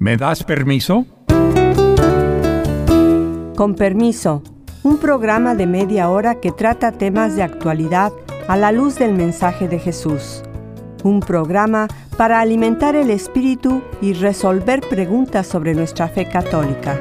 ¿Me das permiso? Con permiso, un programa de media hora que trata temas de actualidad a la luz del mensaje de Jesús. Un programa para alimentar el espíritu y resolver preguntas sobre nuestra fe católica.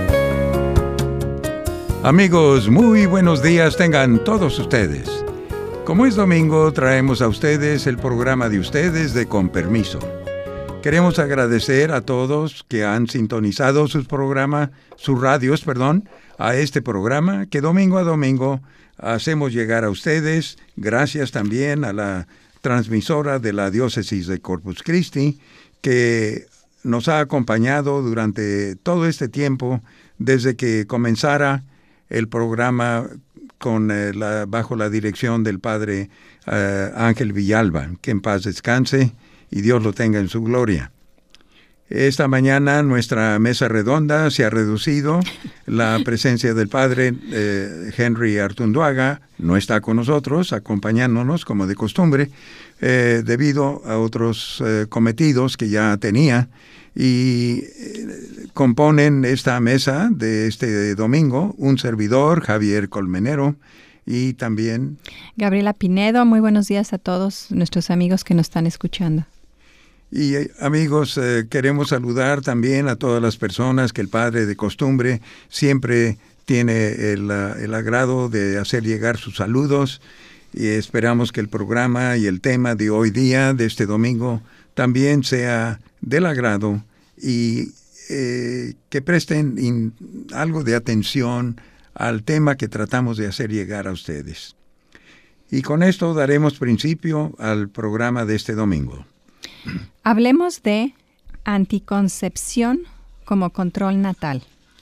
Amigos, muy buenos días tengan todos ustedes. Como es domingo, traemos a ustedes el programa de ustedes de Con Permiso. Queremos agradecer a todos que han sintonizado sus radios, a este programa que domingo a domingo hacemos llegar a ustedes, gracias también a la transmisora de la Diócesis de Corpus Christi, que nos ha acompañado durante todo este tiempo, desde que comenzara el programa bajo la dirección del Padre Ángel Villalba, que en paz descanse y Dios lo tenga en su gloria. Esta mañana nuestra mesa redonda se ha reducido. La presencia del Padre Henry Artunduaga no está con nosotros, acompañándonos como de costumbre, debido a otros cometidos que ya tenía, y componen esta mesa de este domingo un servidor, Javier Colmenero, y también Gabriela Pinedo. Muy buenos días a todos nuestros amigos que nos están escuchando. Y amigos, queremos saludar también a todas las personas que el Padre de costumbre siempre tiene el agrado de hacer llegar sus saludos, y esperamos que el programa y el tema de hoy día, de este domingo, también sea del agrado y que presten algo de atención al tema que tratamos de hacer llegar a ustedes. Y con esto daremos principio al programa de este domingo. Hablemos de anticoncepción como control natal.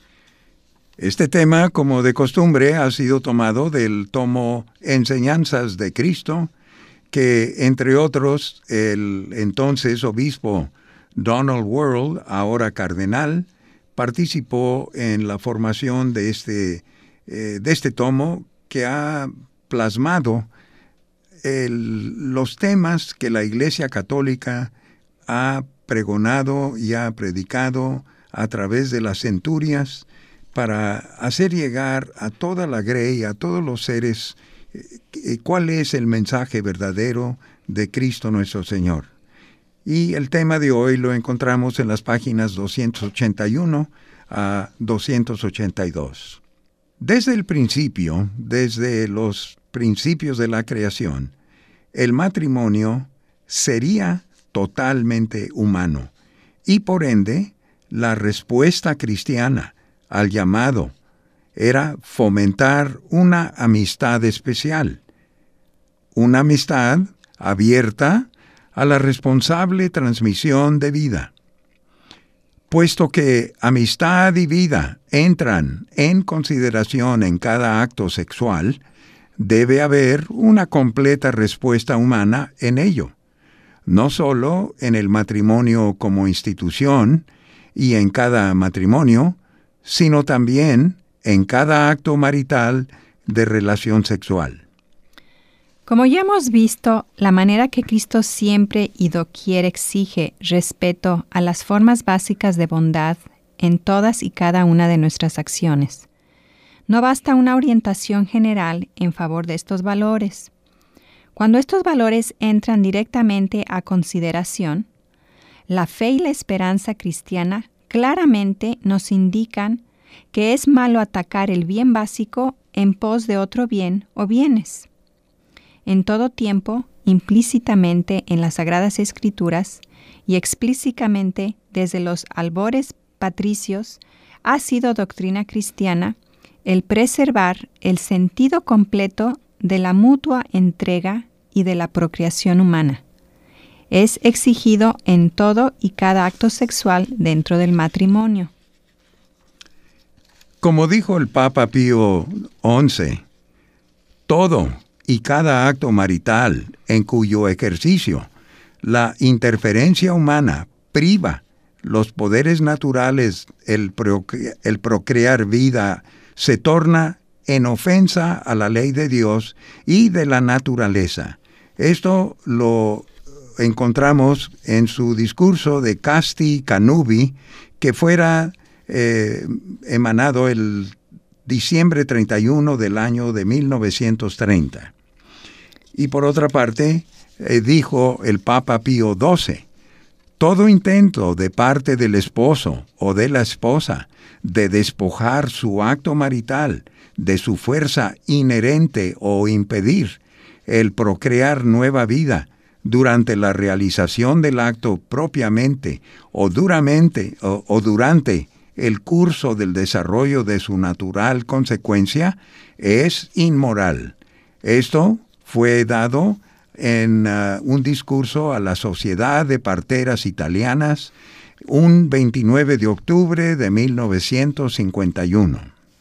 Este tema, como de costumbre, ha sido tomado del tomo Enseñanzas de Cristo, que, entre otros, el entonces obispo Donald Wuerl, ahora cardenal, participó en la formación de este tomo, que ha plasmado los temas que la Iglesia Católica ha pregonado y ha predicado a través de las centurias para hacer llegar a toda la grey, a todos los seres, cuál es el mensaje verdadero de Cristo nuestro Señor. Y el tema de hoy lo encontramos en las páginas 281 a 282. Desde el principio, desde los principios de la creación, el matrimonio sería totalmente humano, y por ende, la respuesta cristiana al llamado era fomentar una amistad especial, una amistad abierta a la responsable transmisión de vida. Puesto que amistad y vida entran en consideración en cada acto sexual, debe haber una completa respuesta humana en ello, no solo en el matrimonio como institución y en cada matrimonio, sino también en cada acto marital de relación sexual. Como ya hemos visto, la manera que Cristo siempre y doquier exige respeto a las formas básicas de bondad en todas y cada una de nuestras acciones. No basta una orientación general en favor de estos valores. Cuando estos valores entran directamente a consideración, la fe y la esperanza cristiana claramente nos indican que es malo atacar el bien básico en pos de otro bien o bienes. En todo tiempo, implícitamente en las Sagradas Escrituras y explícitamente desde los albores patricios, ha sido doctrina cristiana el preservar el sentido completo de la mutua entrega y de la procreación humana. Es exigido en todo y cada acto sexual dentro del matrimonio. Como dijo el Papa Pío XI, todo y cada acto marital en cuyo ejercicio la interferencia humana priva los poderes naturales, el procrear vida, se torna en ofensa a la ley de Dios y de la naturaleza. Esto lo encontramos en su discurso de Casti Canubi, que fuera emanado el diciembre 31 del año de 1930. Y por otra parte, dijo el Papa Pío XII, todo intento de parte del esposo o de la esposa de despojar su acto marital de su fuerza inherente o impedir el procrear nueva vida durante la realización del acto propiamente o durante el curso del desarrollo de su natural consecuencia, es inmoral. Esto fue dado en un discurso a la Sociedad de Parteras Italianas un 29 de octubre de 1951.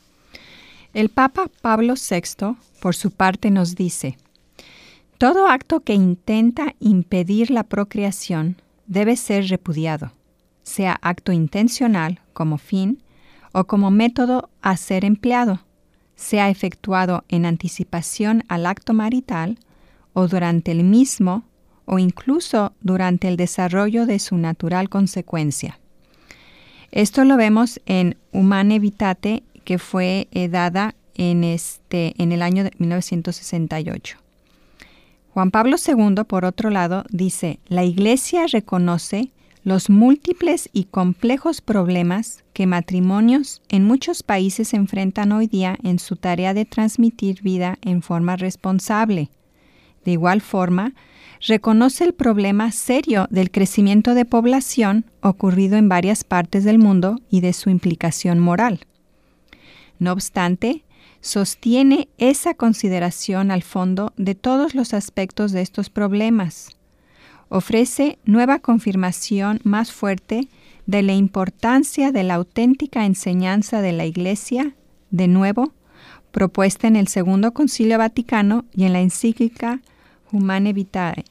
El Papa Pablo VI, por su parte, nos dice: todo acto que intenta impedir la procreación debe ser repudiado, sea acto intencional como fin o como método a ser empleado, sea efectuado en anticipación al acto marital o durante el mismo o incluso durante el desarrollo de su natural consecuencia. Esto lo vemos en Humanae Vitae, que fue dada en el año de 1968. Juan Pablo II, por otro lado, dice: la Iglesia reconoce los múltiples y complejos problemas que matrimonios en muchos países enfrentan hoy día en su tarea de transmitir vida en forma responsable. De igual forma, reconoce el problema serio del crecimiento de población ocurrido en varias partes del mundo y de su implicación moral. No obstante, sostiene esa consideración al fondo de todos los aspectos de estos problemas. Ofrece nueva confirmación más fuerte de la importancia de la auténtica enseñanza de la Iglesia, de nuevo, propuesta en el Segundo Concilio Vaticano y en la encíclica Humanae Vitae,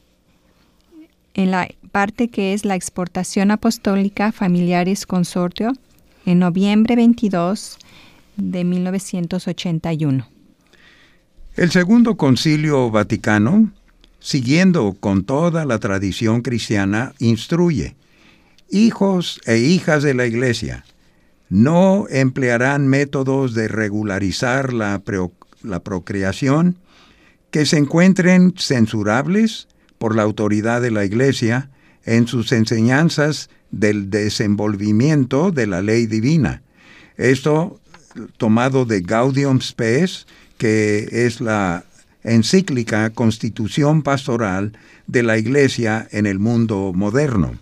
en la parte que es la exhortación apostólica Familiaris Consortio, en noviembre 22 de 1981. El Segundo Concilio Vaticano, siguiendo con toda la tradición cristiana, instruye: hijos e hijas de la Iglesia no emplearán métodos de regularizar la procreación que se encuentren censurables por la autoridad de la Iglesia en sus enseñanzas del desenvolvimiento de la ley divina. Esto tomado de Gaudium Spes, que es la encíclica Constitución Pastoral de la Iglesia en el mundo moderno.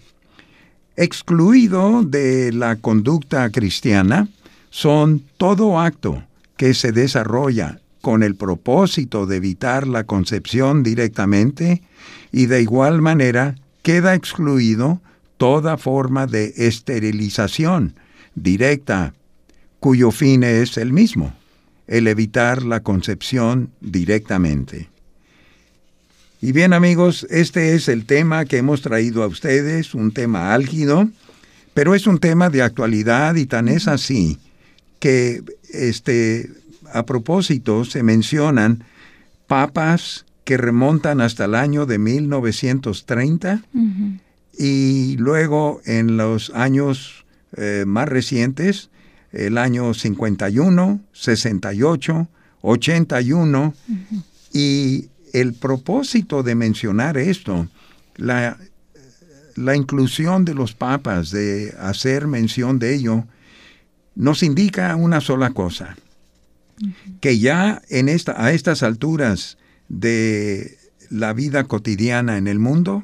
Excluido de la conducta cristiana son todo acto que se desarrolla con el propósito de evitar la concepción directamente, y de igual manera queda excluido toda forma de esterilización directa, cuyo fin es el mismo, el evitar la concepción directamente. Y bien, amigos, este es el tema que hemos traído a ustedes, un tema álgido, pero es un tema de actualidad, y tan es así que a propósito se mencionan papas que remontan hasta el año de 1930, y luego en los años más recientes, el año 51, 68, 81, y el propósito de mencionar esto, la inclusión de los papas, de hacer mención de ello, nos indica una sola cosa: que ya a estas alturas de la vida cotidiana en el mundo,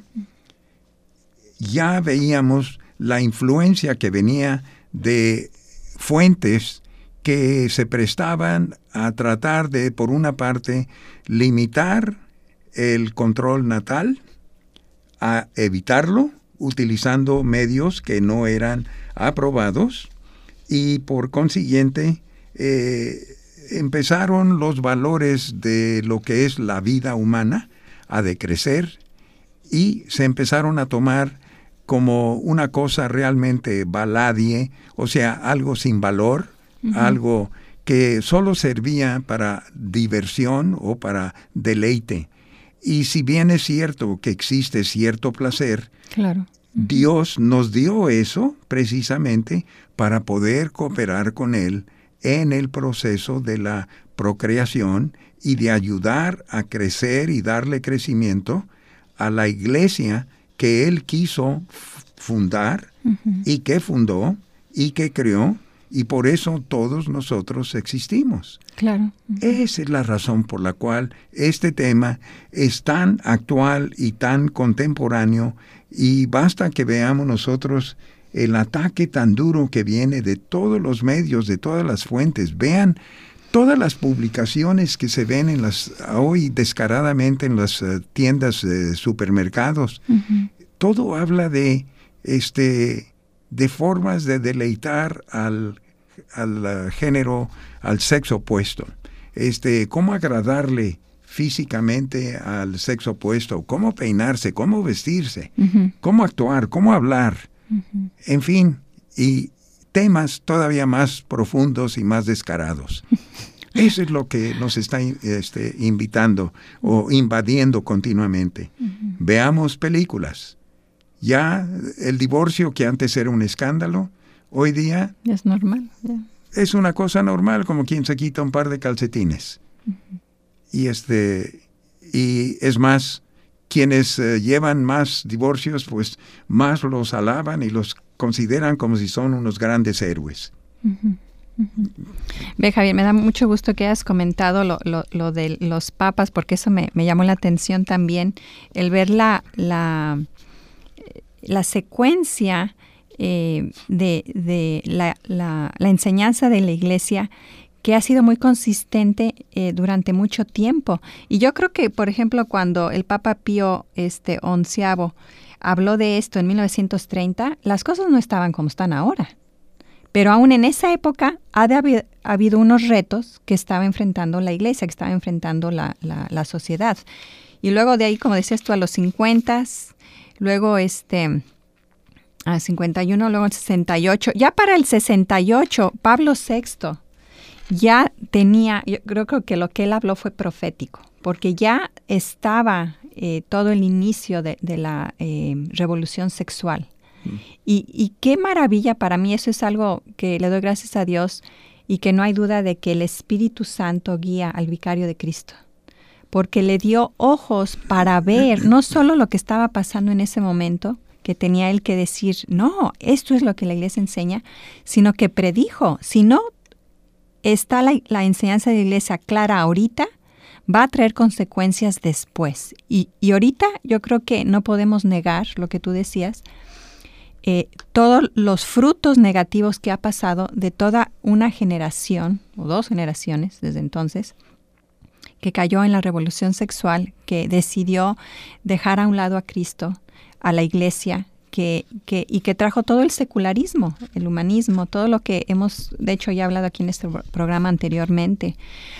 ya veíamos la influencia que venía de fuentes que se prestaban a tratar de, por una parte, limitar el control natal, a evitarlo, utilizando medios que no eran aprobados, y por consiguiente empezaron los valores de lo que es la vida humana a decrecer, y se empezaron a tomar como una cosa realmente baladie, o sea, algo sin valor, algo que solo servía para diversión o para deleite. Y si bien es cierto que existe cierto placer, claro. Dios nos dio eso precisamente para poder cooperar con Él en el proceso de la procreación y de ayudar a crecer y darle crecimiento a la iglesia que Él quiso fundar y que fundó y que creó, y por eso todos nosotros existimos. Claro. Esa es la razón por la cual este tema es tan actual y tan contemporáneo, y basta que veamos nosotros el ataque tan duro que viene de todos los medios, de todas las fuentes. Vean todas las publicaciones que se ven hoy descaradamente en las tiendas de supermercados. Todo habla de formas de deleitar al género, al sexo opuesto. Cómo agradarle físicamente al sexo opuesto, cómo peinarse, cómo vestirse, cómo actuar, cómo hablar, en fin, y temas todavía más profundos y más descarados. Eso es lo que nos está invitando o invadiendo continuamente. Veamos películas. Ya el divorcio, que antes era un escándalo, hoy día es normal. Es una cosa normal, como quien se quita un par de calcetines. Y es más, quienes llevan más divorcios, pues más los alaban y los consideran como si son unos grandes héroes. Ve, Javier, me da mucho gusto que hayas comentado lo de los papas, porque eso me llamó la atención también, el ver la secuencia de la enseñanza de la Iglesia, que ha sido muy consistente durante mucho tiempo. Y yo creo que, por ejemplo, cuando el Papa Pío XI habló de esto en 1930, las cosas no estaban como están ahora. Pero aún en esa época ha habido unos retos que estaba enfrentando la Iglesia, que estaba enfrentando la sociedad. Y luego de ahí, como decías tú, a los 50, luego a 51, luego el 68. Ya para el 68, Pablo VI ya tenía, yo creo que lo que él habló fue profético, porque ya estaba todo el inicio de la revolución sexual. Y qué maravilla para mí, eso es algo que le doy gracias a Dios, y que no hay duda de que el Espíritu Santo guía al vicario de Cristo, porque le dio ojos para ver no solo lo que estaba pasando en ese momento, que tenía él que decir, no, esto es lo que la Iglesia enseña, sino que predijo, si no está la enseñanza de la Iglesia clara ahorita, va a traer consecuencias después. Y ahorita yo creo que no podemos negar lo que tú decías, todos los frutos negativos que ha pasado de toda una generación, o 2 generaciones desde entonces, que cayó en la revolución sexual, que decidió dejar a un lado a Cristo, a la Iglesia, y que trajo todo el secularismo, el humanismo, todo lo que hemos, de hecho, ya hablado aquí en este programa anteriormente.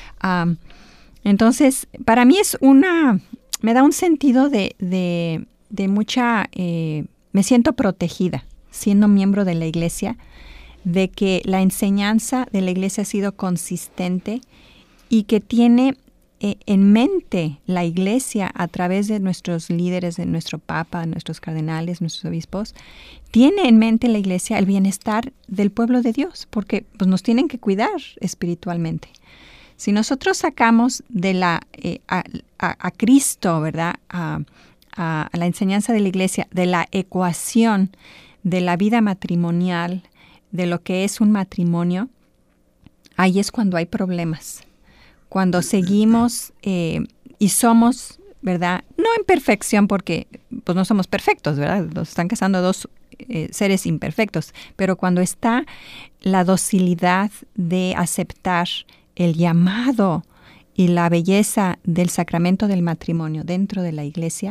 Entonces, para mí me da un sentido de mucha, me siento protegida siendo miembro de la Iglesia, de que la enseñanza de la Iglesia ha sido consistente y que tiene en mente la Iglesia, a través de nuestros líderes, de nuestro Papa, de nuestros cardenales, nuestros obispos, tiene en mente la Iglesia el bienestar del pueblo de Dios, porque pues, nos tienen que cuidar espiritualmente. Si nosotros sacamos de a Cristo, ¿verdad?, a la enseñanza de la Iglesia, de la ecuación de la vida matrimonial, de lo que es un matrimonio, ahí es cuando hay problemas. Cuando seguimos y somos, ¿verdad?, no en perfección, porque pues no somos perfectos, ¿verdad? Nos están casando 2 seres imperfectos, pero cuando está la docilidad de aceptar el llamado y la belleza del sacramento del matrimonio dentro de la Iglesia,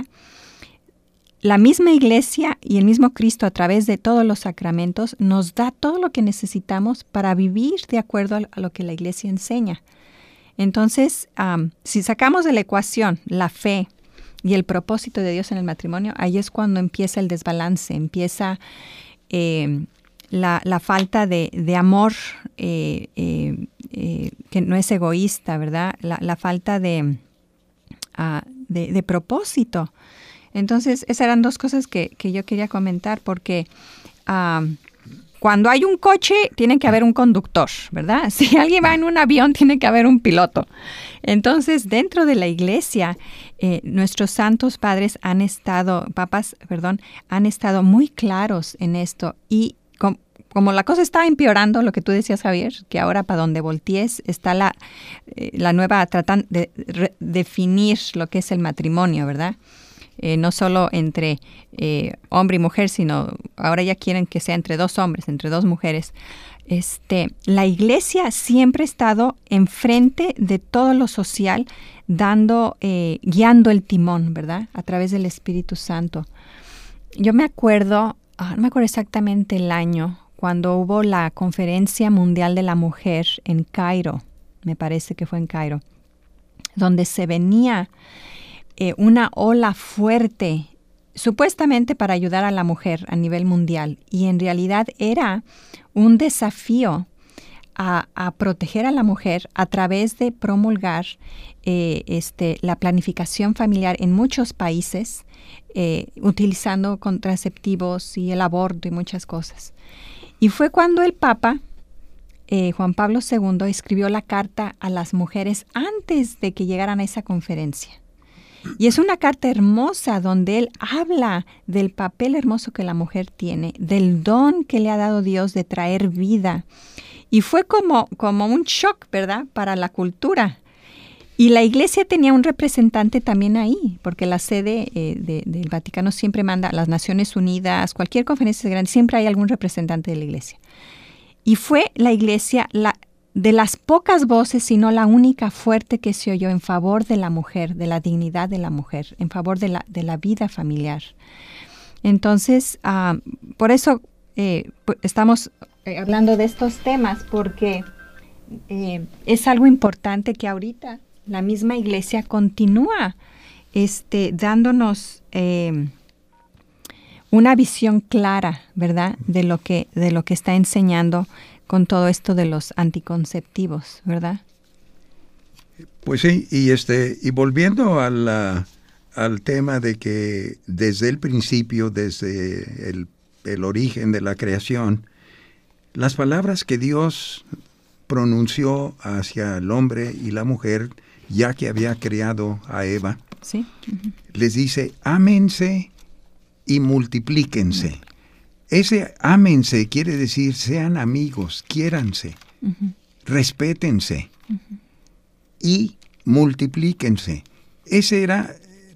la misma Iglesia y el mismo Cristo, a través de todos los sacramentos, nos da todo lo que necesitamos para vivir de acuerdo a lo que la Iglesia enseña. Entonces, si sacamos de la ecuación la fe y el propósito de Dios en el matrimonio, ahí es cuando empieza el desbalance, empieza la falta de amor que no es egoísta, ¿verdad? La falta de de propósito. Entonces, esas eran dos cosas que yo quería comentar, porque cuando hay un coche, tiene que haber un conductor, ¿verdad? Si alguien va en un avión, tiene que haber un piloto. Entonces, dentro de la iglesia, nuestros santos padres han estado muy claros en esto. Y como la cosa está empeorando, lo que tú decías, Javier, que ahora para donde voltees está la nueva, tratan de definir lo que es el matrimonio, ¿verdad? No solo entre hombre y mujer, sino ahora ya quieren que sea entre dos hombres, entre dos mujeres. La iglesia siempre ha estado enfrente de todo lo social, guiando el timón, ¿verdad? A través del Espíritu Santo. Yo me acuerdo, no me acuerdo exactamente el año, cuando hubo la Conferencia Mundial de la Mujer en Cairo, me parece que fue en Cairo, donde se venía una ola fuerte, supuestamente para ayudar a la mujer a nivel mundial, y en realidad era un desafío a proteger a la mujer a través de promulgar la planificación familiar en muchos países, utilizando contraceptivos y el aborto y muchas cosas. Y fue cuando el Papa Juan Pablo II escribió la carta a las mujeres antes de que llegaran a esa conferencia. Y es una carta hermosa donde él habla del papel hermoso que la mujer tiene, del don que le ha dado Dios de traer vida. Y fue como un shock, ¿verdad?, para la cultura. Y la iglesia tenía un representante también ahí, porque la sede del Vaticano siempre manda a las Naciones Unidas, cualquier conferencia grande, siempre hay algún representante de la iglesia. Y fue la iglesia de las pocas voces, sino la única fuerte que se oyó en favor de la mujer, de la dignidad de la mujer, en favor de la vida familiar. Entonces, por eso estamos hablando de estos temas, porque es algo importante que ahorita la misma iglesia continúa dándonos una visión clara, ¿verdad?, de lo que está enseñando con todo esto de los anticonceptivos, ¿verdad? Pues sí, y volviendo al tema de que desde el principio, desde el origen de la creación, las palabras que Dios pronunció hacia el hombre y la mujer, ya que había creado a Eva, ¿sí? Uh-huh. Les dice, ámense y multiplíquense. Ese ámense quiere decir sean amigos, quiéranse, uh-huh, respétense, uh-huh, y multiplíquense. Ese era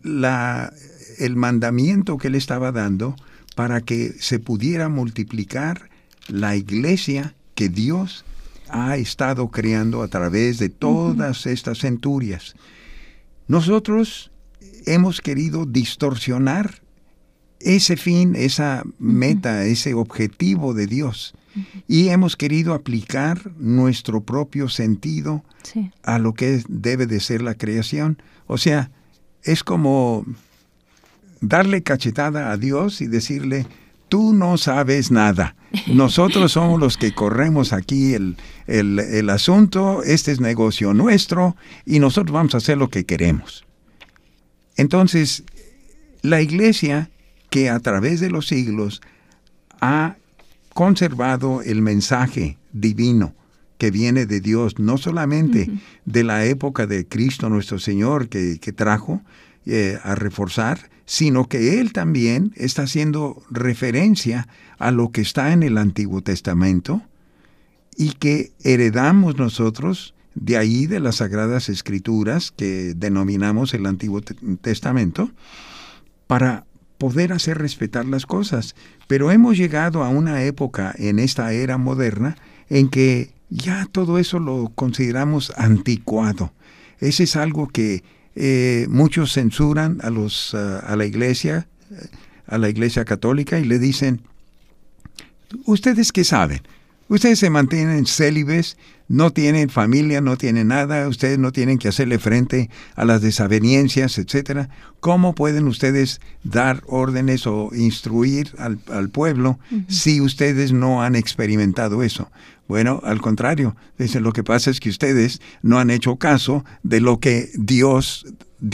el mandamiento que él estaba dando para que se pudiera multiplicar la iglesia que Dios ha estado creando a través de todas, uh-huh, estas centurias. Nosotros hemos querido distorsionar ese fin, esa meta, uh-huh, ese objetivo de Dios, uh-huh, y hemos querido aplicar nuestro propio sentido, sí, a lo que debe de ser la creación. O sea, es como darle cachetada a Dios y decirle, tú no sabes nada. Nosotros somos los que corremos aquí el asunto, este es negocio nuestro y nosotros vamos a hacer lo que queremos. Entonces, la iglesia que a través de los siglos ha conservado el mensaje divino que viene de Dios, no solamente, uh-huh, de la época de Cristo nuestro Señor que trajo a reforzar, sino que Él también está haciendo referencia a lo que está en el Antiguo Testamento y que heredamos nosotros de ahí, de las Sagradas Escrituras que denominamos el Antiguo Testamento, para poder hacer respetar las cosas. Pero hemos llegado a una época en esta era moderna en que ya todo eso lo consideramos anticuado. Ese es algo que muchos censuran a la iglesia católica y le dicen, ¿ustedes qué saben? Ustedes se mantienen célibes, no tienen familia, no tienen nada, ustedes no tienen que hacerle frente a las desavenencias, etcétera. ¿Cómo pueden ustedes dar órdenes o instruir al pueblo, uh-huh, si ustedes no han experimentado eso? Bueno, al contrario, dicen, lo que pasa es que ustedes no han hecho caso de lo que Dios dio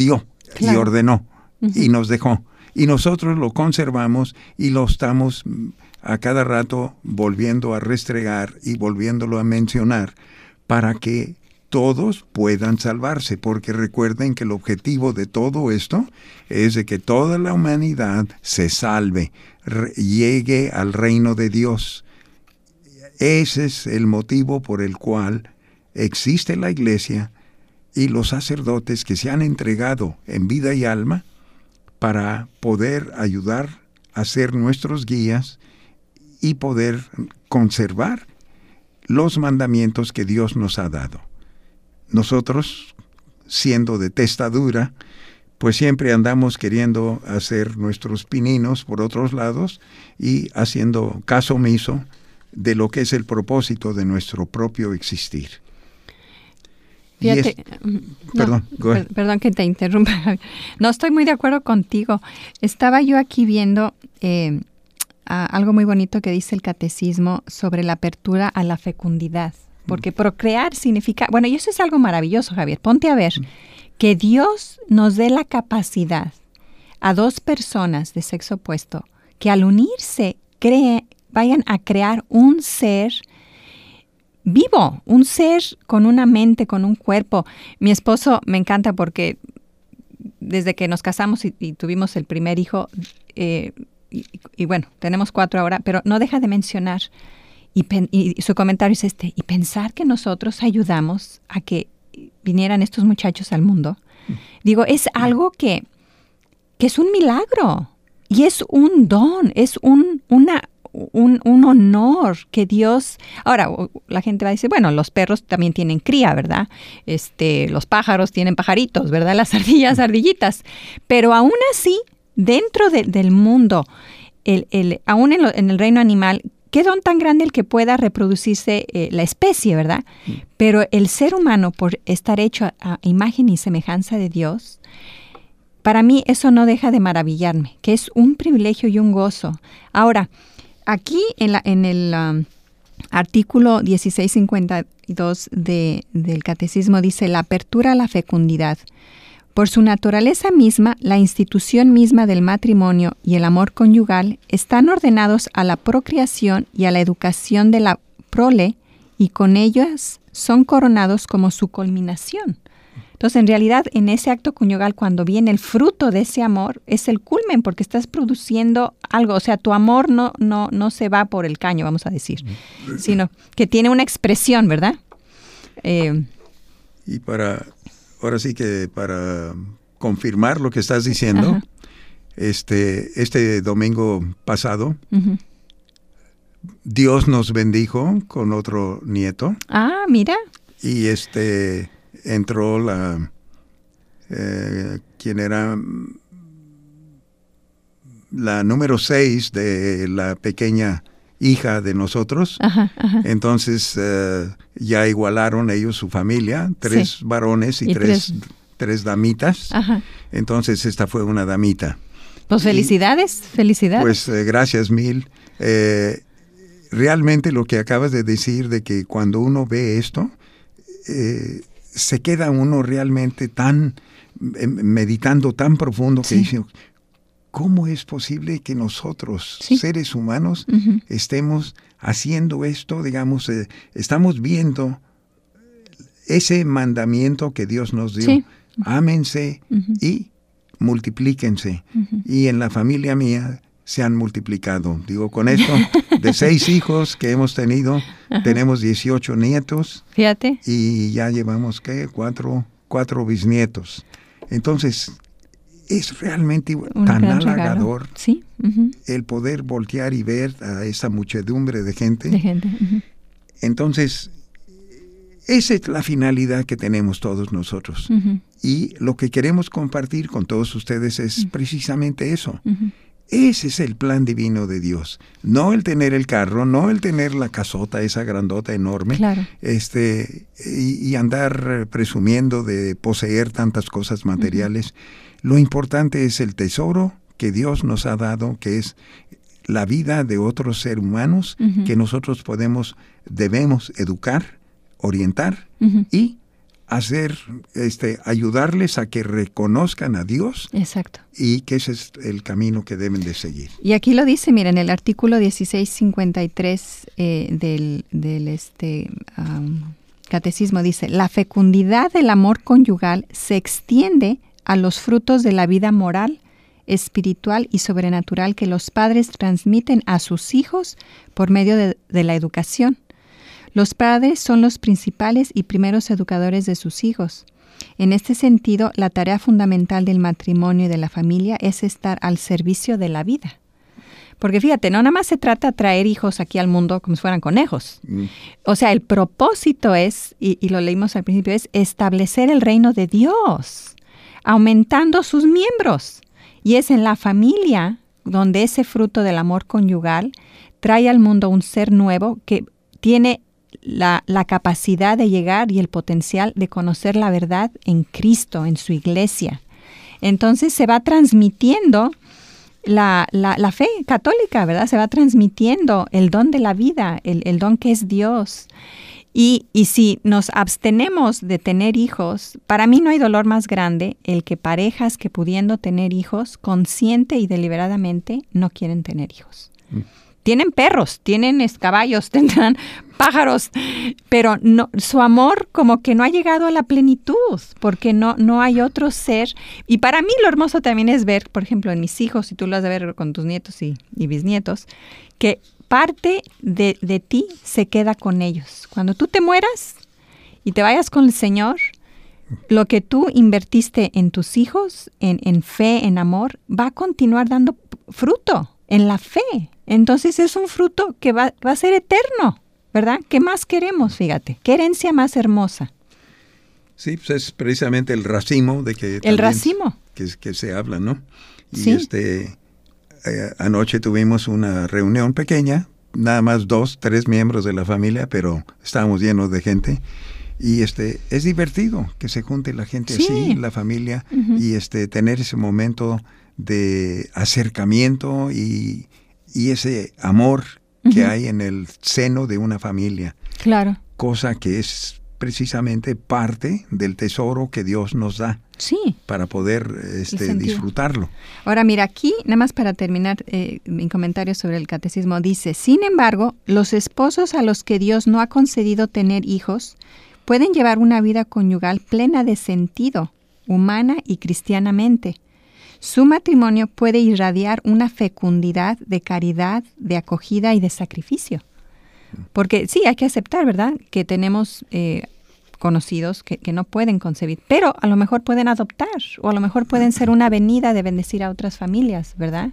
y ordenó y nos dejó. Y nosotros lo conservamos y lo estamos a cada rato volviendo a restregar y volviéndolo a mencionar para que todos puedan salvarse, porque recuerden que el objetivo de todo esto es de que toda la humanidad se salve, llegue al reino de Dios. Ese es el motivo por el cual existe la Iglesia y los sacerdotes que se han entregado en vida y alma para poder ayudar a ser nuestros guías y poder conservar los mandamientos que Dios nos ha dado. Nosotros, siendo de testadura, pues siempre andamos queriendo hacer nuestros pininos por otros lados y haciendo caso omiso de lo que es el propósito de nuestro propio existir. Fíjate, perdón que te interrumpa. No, estoy muy de acuerdo contigo. Estaba yo aquí viendo algo muy bonito que dice el catecismo sobre la apertura a la fecundidad. Porque procrear significa... Bueno, y eso es algo maravilloso, Javier. Ponte a ver que Dios nos dé la capacidad a dos personas de sexo opuesto que al unirse vayan a crear un ser vivo, un ser con una mente, con un cuerpo. Mi esposo me encanta porque desde que nos casamos y tuvimos el primer hijo, y bueno, tenemos 4 ahora, pero no deja de mencionar... Y su comentario es y pensar que nosotros ayudamos a que vinieran estos muchachos al mundo. Digo, es algo que es un milagro y es un don, es un honor que Dios... Ahora, la gente va a decir, bueno, los perros también tienen cría, ¿verdad? Los pájaros tienen pajaritos, ¿verdad? Las ardillas, ardillitas. Pero aún así, dentro del mundo, aún en el reino animal, qué don tan grande el que pueda reproducirse la especie, ¿verdad? Pero el ser humano, por estar hecho a imagen y semejanza de Dios, para mí eso no deja de maravillarme, que es un privilegio y un gozo. Ahora, aquí en el artículo 1652 del Catecismo dice, la apertura a la fecundidad. Por su naturaleza misma, la institución misma del matrimonio y el amor conyugal están ordenados a la procreación y a la educación de la prole y con ellas son coronados como su culminación. Entonces, en realidad, en ese acto conyugal, cuando viene el fruto de ese amor, es el culmen porque estás produciendo algo. O sea, tu amor no se va por el caño, vamos a decir, sino que tiene una expresión, ¿verdad? Y ahora sí que para confirmar lo que estás diciendo, ajá, este domingo pasado, uh-huh, Dios nos bendijo con otro nieto. Ah, mira. Y entró quien era la número 6 de la pequeña hija de nosotros. Ajá, ajá. Entonces ya igualaron ellos su familia, 3 sí, varones y tres damitas. Ajá. Entonces esta fue una damita. Pues felicidades. Pues gracias mil. Realmente lo que acabas de decir de que cuando uno ve esto, se queda uno realmente meditando tan profundo que sí, dice, ¿cómo es posible que nosotros, sí, seres humanos, uh-huh, estemos haciendo esto? Digamos, estamos viendo ese mandamiento que Dios nos dio. Sí. Ámense, uh-huh, y multiplíquense. Uh-huh. Y en la familia mía se han multiplicado. Digo, con esto, de 6 hijos que hemos tenido, uh-huh, tenemos 18 nietos. Fíjate. Y ya llevamos, ¿qué? 4 bisnietos. Entonces, es realmente tan halagador, sí, uh-huh, el poder voltear y ver a esa muchedumbre de gente. Uh-huh. Entonces, esa es la finalidad que tenemos todos nosotros. Uh-huh. Y lo que queremos compartir con todos ustedes es, uh-huh, precisamente eso. Uh-huh. Ese es el plan divino de Dios. No el tener el carro, no el tener la casota, esa grandota enorme, claro, y andar presumiendo de poseer tantas cosas materiales. Uh-huh. Lo importante es el tesoro que Dios nos ha dado, que es la vida de otros seres humanos, uh-huh, que nosotros debemos educar, orientar, uh-huh, y ayudarles a que reconozcan a Dios. Exacto. Y que ese es el camino que deben de seguir. Y aquí lo dice, miren, el artículo 1653 del Catecismo dice: la fecundidad del amor conyugal se extiende a los frutos de la vida moral, espiritual y sobrenatural que los padres transmiten a sus hijos por medio de la educación. Los padres son los principales y primeros educadores de sus hijos. En este sentido, la tarea fundamental del matrimonio y de la familia es estar al servicio de la vida. Porque fíjate, no nada más se trata de traer hijos aquí al mundo como si fueran conejos. O sea, el propósito es, y lo leímos al principio, es establecer el reino de Dios, aumentando sus miembros. Y es en la familia donde ese fruto del amor conyugal trae al mundo un ser nuevo que tiene la capacidad de llegar y el potencial de conocer la verdad en Cristo, en su iglesia. Entonces se va transmitiendo la fe católica, ¿verdad? Se va transmitiendo el don de la vida, el don que es Dios. Y si nos abstenemos de tener hijos, para mí no hay dolor más grande el que parejas que pudiendo tener hijos, consciente y deliberadamente, no quieren tener hijos. Tienen perros, tienen caballos, tendrán pájaros, pero no, su amor como que no ha llegado a la plenitud, porque no hay otro ser. Y para mí lo hermoso también es ver, por ejemplo, en mis hijos, y tú lo has de ver con tus nietos y bisnietos, que parte de ti se queda con ellos. Cuando tú te mueras y te vayas con el Señor, lo que tú invertiste en tus hijos, en fe, en amor, va a continuar dando fruto en la fe. Entonces es un fruto que va a ser eterno, ¿verdad? ¿Qué más queremos? Fíjate, qué herencia más hermosa. Sí, pues es precisamente el racimo de que... El racimo. Que se habla, ¿no? Y sí. Anoche tuvimos una reunión pequeña, nada más 2, 3 miembros de la familia, pero estábamos llenos de gente. Y es divertido que se junte la gente así, la familia, y tener ese momento de acercamiento y ese amor que hay en el seno de una familia. Claro. Cosa que es precisamente parte del tesoro que Dios nos da. Sí. Para poder disfrutarlo. Ahora mira, aquí, nada más para terminar mi comentario sobre el catecismo, dice: sin embargo, los esposos a los que Dios no ha concedido tener hijos pueden llevar una vida conyugal plena de sentido, humana y cristianamente. Su matrimonio puede irradiar una fecundidad de caridad, de acogida y de sacrificio. Porque sí, hay que aceptar, ¿verdad?, que tenemos conocidos que no pueden concebir, pero a lo mejor pueden adoptar, o a lo mejor pueden ser una avenida de bendecir a otras familias, ¿verdad?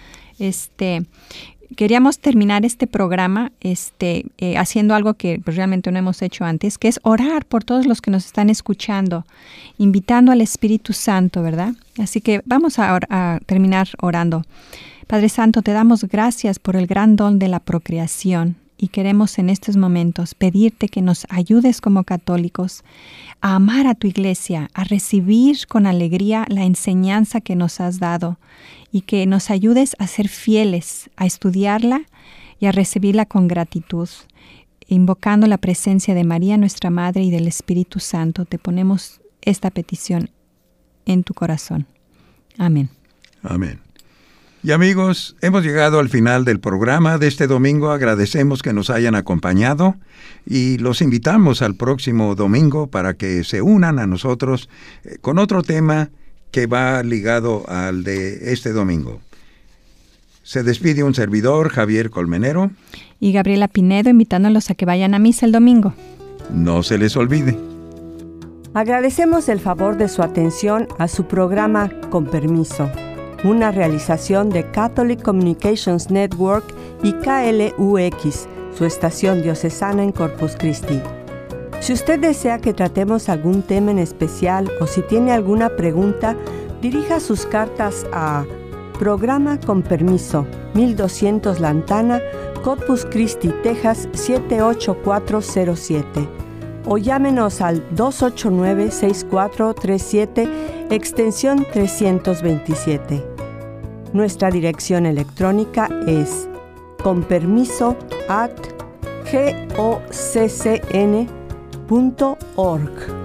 Sí. Queríamos terminar este programa haciendo algo que pues, realmente no hemos hecho antes, que es orar por todos los que nos están escuchando, invitando al Espíritu Santo, ¿verdad? Así que vamos a terminar orando. Padre Santo, te damos gracias por el gran don de la procreación y queremos en estos momentos pedirte que nos ayudes como católicos a amar a tu iglesia, a recibir con alegría la enseñanza que nos has dado y que nos ayudes a ser fieles, a estudiarla y a recibirla con gratitud. Invocando la presencia de María, nuestra Madre, y del Espíritu Santo, te ponemos esta petición en tu corazón. Amén. Amén. Y amigos, hemos llegado al final del programa de este domingo. Agradecemos que nos hayan acompañado y los invitamos al próximo domingo para que se unan a nosotros con otro tema que va ligado al de este domingo. Se despide un servidor, Javier Colmenero. Y Gabriela Pinedo, invitándolos a que vayan a misa el domingo. No se les olvide. Agradecemos el favor de su atención a su programa Con Permiso, una realización de Catholic Communications Network y KLUX, su estación diocesana en Corpus Christi. Si usted desea que tratemos algún tema en especial o si tiene alguna pregunta, dirija sus cartas a Programa Con Permiso, 1200 Lantana, Corpus Christi, Texas 78407. O llámenos al 289-6437, extensión 327. Nuestra dirección electrónica es conpermiso@goccn.org.